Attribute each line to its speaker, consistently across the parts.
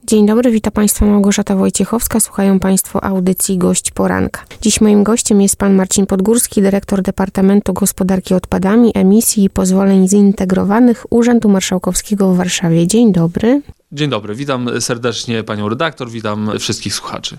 Speaker 1: Dzień dobry, witam Państwa Małgorzata Wojciechowska. Słuchają Państwo audycji Gość Poranka. Dziś moim gościem jest Pan Marcin Podgórski, dyrektor Departamentu Gospodarki Odpadami, Emisji i Pozwoleń Zintegrowanych Urzędu Marszałkowskiego w Warszawie. Dzień dobry.
Speaker 2: Dzień dobry, witam serdecznie panią redaktor, witam wszystkich słuchaczy.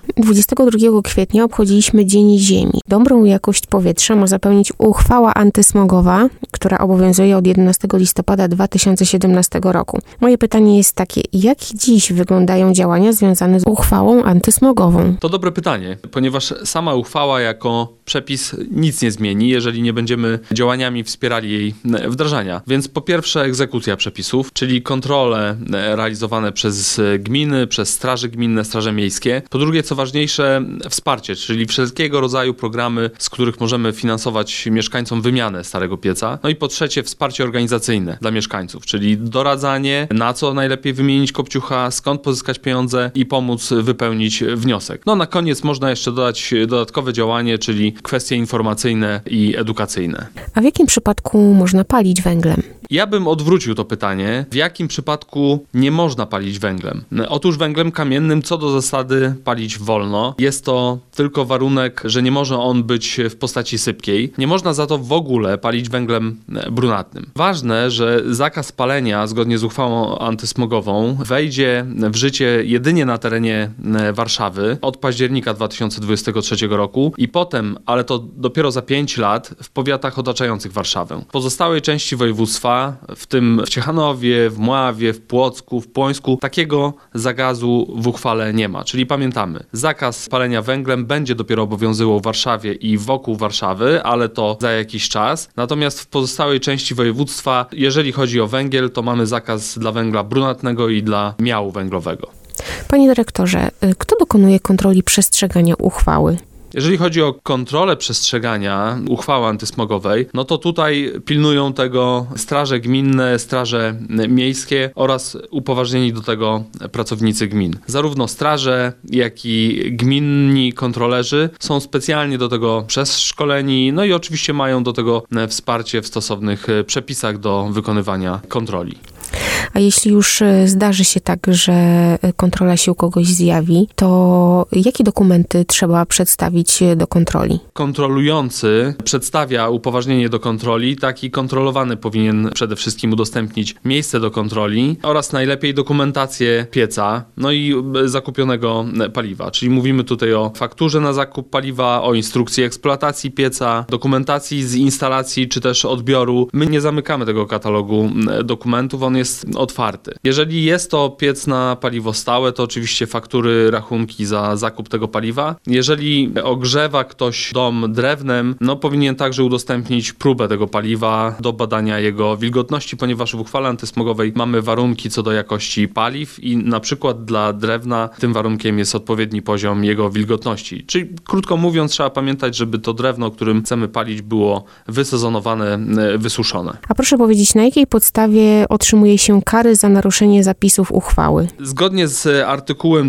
Speaker 2: 22
Speaker 1: kwietnia obchodziliśmy Dzień Ziemi. Dobrą jakość powietrza ma zapewnić uchwała antysmogowa, która obowiązuje od 11 listopada 2017 roku. Moje pytanie jest takie, jak dziś wyglądają działania związane z uchwałą antysmogową?
Speaker 2: To dobre pytanie, ponieważ sama uchwała jako przepis nic nie zmieni, jeżeli nie będziemy działaniami wspierali jej wdrażania. Więc po pierwsze egzekucja przepisów, czyli kontrole realizowane przez gminy, przez straże gminne, straże miejskie. Po drugie, co ważniejsze, wsparcie, czyli wszelkiego rodzaju programy, z których możemy finansować mieszkańcom wymianę starego pieca. No i po trzecie, wsparcie organizacyjne dla mieszkańców, czyli doradzanie, na co najlepiej wymienić kopciucha, skąd pozyskać pieniądze i pomóc wypełnić wniosek. No na koniec można jeszcze dodać dodatkowe działanie, czyli kwestie informacyjne i edukacyjne.
Speaker 1: A w jakim przypadku można palić węglem?
Speaker 2: Ja bym odwrócił to pytanie, w jakim przypadku nie można palić węglem. Otóż węglem kamiennym co do zasady palić wolno. Jest to tylko warunek, że nie może on być w postaci sypkiej. Nie można za to w ogóle palić węglem brunatnym. Ważne, że zakaz palenia zgodnie z uchwałą antysmogową wejdzie w życie jedynie na terenie Warszawy od października 2023 roku i potem, ale to dopiero za 5 lat, w powiatach otaczających Warszawę. Pozostałej części województwa, w tym w Ciechanowie, w Mławie, w Płocku, w Płońsku, takiego zakazu w uchwale nie ma. Czyli pamiętamy, zakaz palenia węglem będzie dopiero obowiązywał w Warszawie i wokół Warszawy, ale to za jakiś czas. Natomiast w pozostałej części województwa, jeżeli chodzi o węgiel, to mamy zakaz dla węgla brunatnego i dla miału węglowego.
Speaker 1: Panie dyrektorze, kto dokonuje kontroli przestrzegania uchwały?
Speaker 2: Jeżeli chodzi o kontrolę przestrzegania uchwały antysmogowej, no to tutaj pilnują tego straże gminne, straże miejskie oraz upoważnieni do tego pracownicy gmin. Zarówno straże, jak i gminni kontrolerzy są specjalnie do tego przeszkoleni, no i oczywiście mają do tego wsparcie w stosownych przepisach do wykonywania kontroli.
Speaker 1: A jeśli już zdarzy się tak, że kontrola się u kogoś zjawi, to jakie dokumenty trzeba przedstawić do kontroli?
Speaker 2: Kontrolujący przedstawia upoważnienie do kontroli, taki kontrolowany powinien przede wszystkim udostępnić miejsce do kontroli oraz najlepiej dokumentację pieca, no i zakupionego paliwa. Czyli mówimy tutaj o fakturze na zakup paliwa, o instrukcji eksploatacji pieca, dokumentacji z instalacji czy też odbioru. My nie zamykamy tego katalogu dokumentów, on jest otwarty. Jeżeli jest to piec na paliwo stałe, to oczywiście faktury, rachunki za zakup tego paliwa. Jeżeli ogrzewa ktoś dom drewnem, no powinien także udostępnić próbę tego paliwa do badania jego wilgotności, ponieważ w uchwale antysmogowej mamy warunki co do jakości paliw i na przykład dla drewna tym warunkiem jest odpowiedni poziom jego wilgotności. Czyli krótko mówiąc, trzeba pamiętać, żeby to drewno, którym chcemy palić, było wysezonowane, wysuszone.
Speaker 1: A proszę powiedzieć, na jakiej podstawie otrzymuje się kary za naruszenie zapisów uchwały?
Speaker 2: Zgodnie z artykułem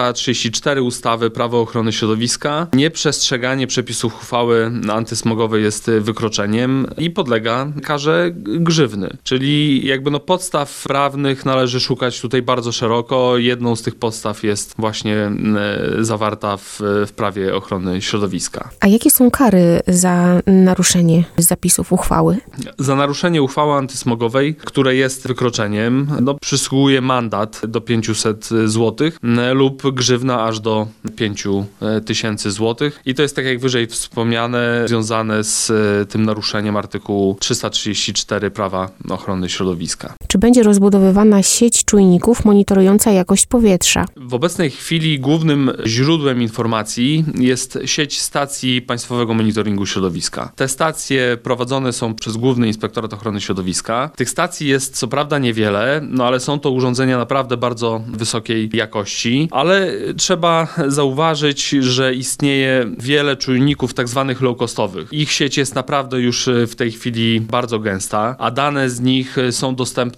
Speaker 2: 334 ustawy Prawo ochrony środowiska nieprzestrzeganie przepisów uchwały antysmogowej jest wykroczeniem i podlega karze grzywny. Czyli podstaw prawnych należy szukać tutaj bardzo szeroko. Jedną z tych podstaw jest właśnie zawarta w Prawie ochrony środowiska.
Speaker 1: A jakie są kary za naruszenie zapisów uchwały?
Speaker 2: Za naruszenie uchwały antysmogowej, które jest wykroczeniem, przysługuje mandat do 500 zł lub grzywna aż do 5000 zł. I to jest, tak jak wyżej wspomniane, związane z tym naruszeniem artykułu 334 Prawa ochrony środowiska.
Speaker 1: Czy będzie rozbudowywana sieć czujników monitorująca jakość powietrza?
Speaker 2: W obecnej chwili głównym źródłem informacji jest sieć stacji Państwowego Monitoringu Środowiska. Te stacje prowadzone są przez Główny Inspektorat Ochrony Środowiska. Tych stacji jest co prawda niewiele, ale są to urządzenia naprawdę bardzo wysokiej jakości, ale trzeba zauważyć, że istnieje wiele czujników tak zwanych low-costowych. Ich sieć jest naprawdę już w tej chwili bardzo gęsta, a dane z nich są dostępne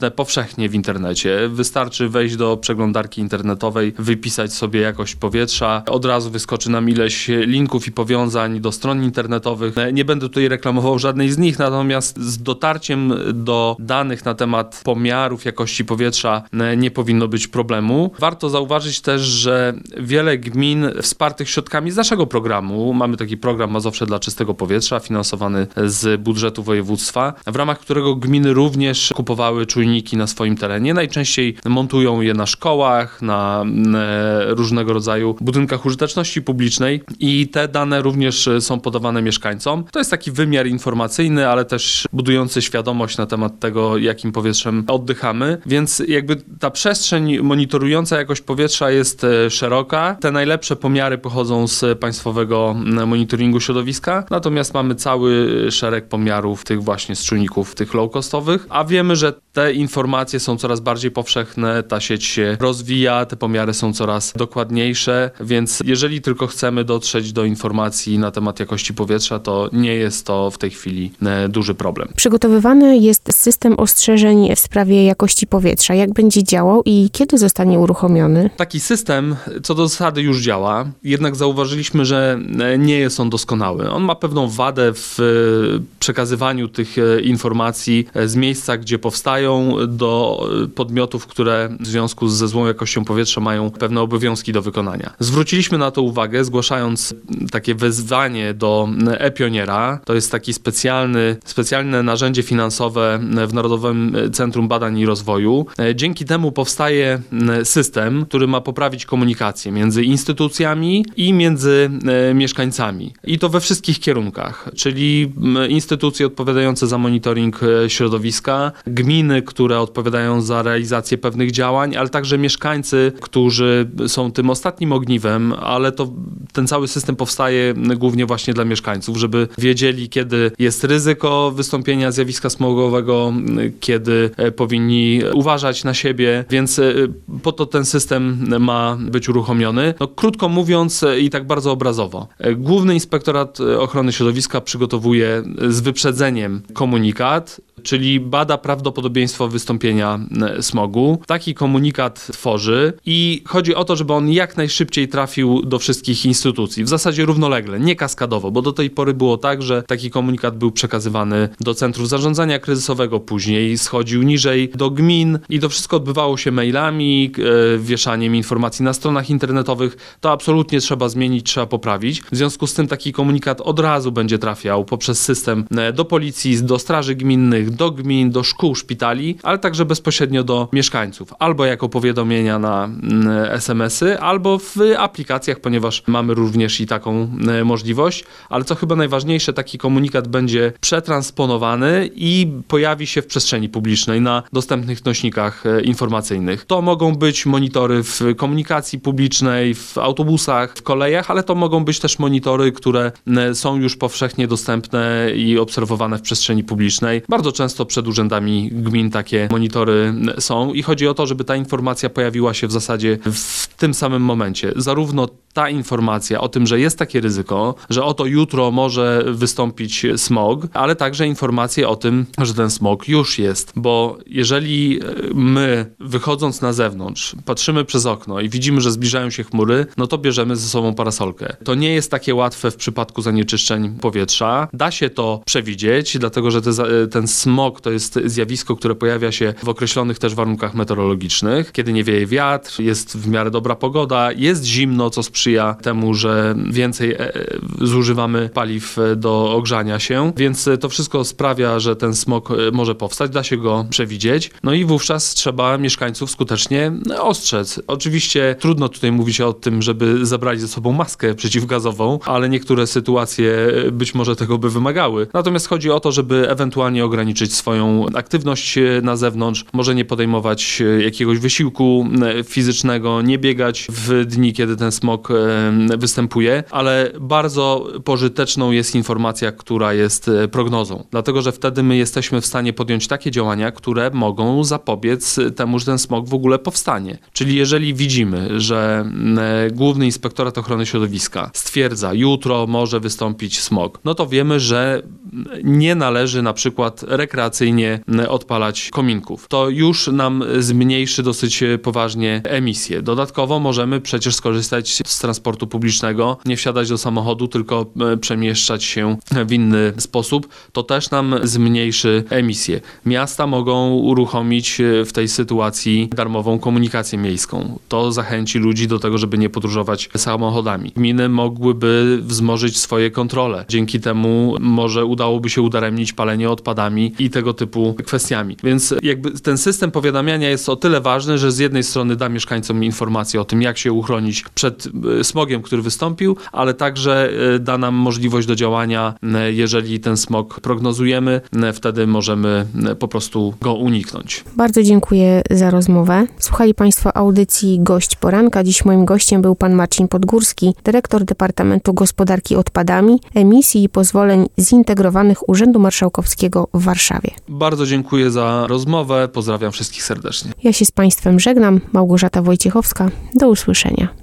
Speaker 2: dostępne powszechnie w internecie. Wystarczy wejść do przeglądarki internetowej, wypisać sobie jakość powietrza, od razu wyskoczy nam ileś linków i powiązań do stron internetowych. Nie będę tutaj reklamował żadnej z nich, natomiast z dotarciem do danych na temat pomiarów jakości powietrza nie powinno być problemu. Warto zauważyć też, że wiele gmin wspartych środkami z naszego programu, mamy taki program Mazowsze dla czystego powietrza, finansowany z budżetu województwa, w ramach którego gminy również kupowały czujniki na swoim terenie. Najczęściej montują je na szkołach, na różnego rodzaju budynkach użyteczności publicznej i te dane również są podawane mieszkańcom. To jest taki wymiar informacyjny, ale też budujący świadomość na temat tego, jakim powietrzem oddychamy, więc jakby ta przestrzeń monitorująca jakość powietrza jest szeroka. Te najlepsze pomiary pochodzą z Państwowego Monitoringu Środowiska, natomiast mamy cały szereg pomiarów tych właśnie z czujników, tych low-costowych, a wiemy, że te informacje są coraz bardziej powszechne, ta sieć się rozwija, te pomiary są coraz dokładniejsze, więc jeżeli tylko chcemy dotrzeć do informacji na temat jakości powietrza, to nie jest to w tej chwili duży problem.
Speaker 1: Przygotowywany jest system ostrzeżeń w sprawie jakości powietrza. Jak będzie działał i kiedy zostanie uruchomiony?
Speaker 2: Taki system co do zasady już działa, jednak zauważyliśmy, że nie jest on doskonały. On ma pewną wadę w przekazywaniu tych informacji z miejsca, gdzie powstają, do podmiotów, które w związku ze złą jakością powietrza mają pewne obowiązki do wykonania. Zwróciliśmy na to uwagę, zgłaszając takie wezwanie do e-Pioniera. To jest taki specjalne narzędzie finansowe w Narodowym Centrum Badań i Rozwoju. Dzięki temu powstaje system, który ma poprawić komunikację między instytucjami i między mieszkańcami. I to we wszystkich kierunkach, czyli instytucje odpowiadające za monitoring środowiska, gminy, które odpowiadają za realizację pewnych działań, ale także mieszkańcy, którzy są tym ostatnim ogniwem, ale ten cały system powstaje głównie właśnie dla mieszkańców, żeby wiedzieli, kiedy jest ryzyko wystąpienia zjawiska smogowego, kiedy powinni uważać na siebie, więc po to ten system ma być uruchomiony. No, krótko mówiąc i tak bardzo obrazowo. Główny Inspektorat Ochrony Środowiska przygotowuje z wyprzedzeniem komunikat, czyli bada prawdopodobieństwo wystąpienia smogu. Taki komunikat tworzy i chodzi o to, żeby on jak najszybciej trafił do wszystkich instytucji. W zasadzie równolegle, nie kaskadowo, bo do tej pory było tak, że taki komunikat był przekazywany do centrów zarządzania kryzysowego, później schodził niżej do gmin i to wszystko odbywało się mailami, wieszaniem informacji na stronach internetowych. To absolutnie trzeba zmienić, trzeba poprawić. W związku z tym taki komunikat od razu będzie trafiał poprzez system do policji, do straży gminnych, do gmin, do szkół, szpitali, ale także bezpośrednio do mieszkańców. Albo jako powiadomienia na SMS-y, albo w aplikacjach, ponieważ mamy również i taką możliwość. Ale co chyba najważniejsze, taki komunikat będzie przetransponowany i pojawi się w przestrzeni publicznej na dostępnych nośnikach informacyjnych. To mogą być monitory w komunikacji publicznej, w autobusach, w kolejach, ale to mogą być też monitory, które są już powszechnie dostępne i obserwowane w przestrzeni publicznej. Bardzo często przed urzędami gmin takie monitory są i chodzi o to, żeby ta informacja pojawiła się w zasadzie w tym samym momencie. Zarówno ta informacja o tym, że jest takie ryzyko, że oto jutro może wystąpić smog, ale także informacje o tym, że ten smog już jest. Bo jeżeli my, wychodząc na zewnątrz, patrzymy przez okno i widzimy, że zbliżają się chmury, no to bierzemy ze sobą parasolkę. To nie jest takie łatwe w przypadku zanieczyszczeń powietrza. Da się to przewidzieć, dlatego że ten smog to jest zjawisko, które pojawia się w określonych też warunkach meteorologicznych. Kiedy nie wieje wiatr, jest w miarę dobra pogoda, jest zimno, co sprzyja temu, że więcej zużywamy paliw do ogrzania się, więc to wszystko sprawia, że ten smog może powstać, da się go przewidzieć, no i wówczas trzeba mieszkańców skutecznie ostrzec. Oczywiście trudno tutaj mówić o tym, żeby zabrali ze sobą maskę przeciwgazową, ale niektóre sytuacje być może tego by wymagały. Natomiast chodzi o to, żeby ewentualnie ograniczyć swoją aktywność na zewnątrz, może nie podejmować jakiegoś wysiłku fizycznego, nie biegać w dni, kiedy ten smog występuje, ale bardzo pożyteczną jest informacja, która jest prognozą. Dlatego, że wtedy my jesteśmy w stanie podjąć takie działania, które mogą zapobiec temu, że ten smog w ogóle powstanie. Czyli jeżeli widzimy, że Główny Inspektorat Ochrony Środowiska stwierdza, jutro może wystąpić smog, no to wiemy, że nie należy na przykład rekreacyjnie odpalać kominków. To już nam zmniejszy dosyć poważnie emisje. Dodatkowo możemy przecież skorzystać z transportu publicznego, nie wsiadać do samochodu, tylko przemieszczać się w inny sposób. To też nam zmniejszy emisje. Miasta mogą uruchomić w tej sytuacji darmową komunikację miejską. To zachęci ludzi do tego, żeby nie podróżować samochodami. Gminy mogłyby wzmożyć swoje kontrole. Dzięki temu może udałoby się udaremnić palenie odpadami i tego typu kwestiami. Więc jakby ten system powiadamiania jest o tyle ważny, że z jednej strony da mieszkańcom informację o tym, jak się uchronić przed smogiem, który wystąpił, ale także da nam możliwość do działania, jeżeli ten smog prognozujemy, wtedy możemy po prostu go uniknąć.
Speaker 1: Bardzo dziękuję za rozmowę. Słuchali Państwo audycji Gość Poranka. Dziś moim gościem był pan Marcin Podgórski, dyrektor Departamentu Gospodarki Odpadami, Emisji i Pozwoleń Zintegrowanych Urzędu Marszałkowskiego w Warszawie.
Speaker 2: Bardzo dziękuję za rozmowę. Pozdrawiam wszystkich serdecznie.
Speaker 1: Ja się z Państwem żegnam. Małgorzata Wojciechowska. Do usłyszenia.